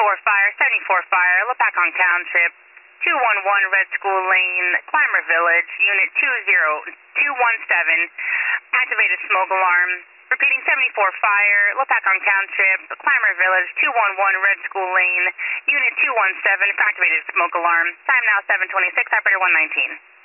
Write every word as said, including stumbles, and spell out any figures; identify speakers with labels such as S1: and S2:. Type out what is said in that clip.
S1: seventy-four fire, seventy-four fire, Lepakong Township, two one one Red School Lane, Clymer Village, Unit two zero two one seven, activated smoke alarm. Repeating, seventy-four fire, Lepakong Township, Clymer Village, two one one Red School Lane, Unit two one seven, activated smoke alarm. Time now seven twenty-six, operator one nineteen.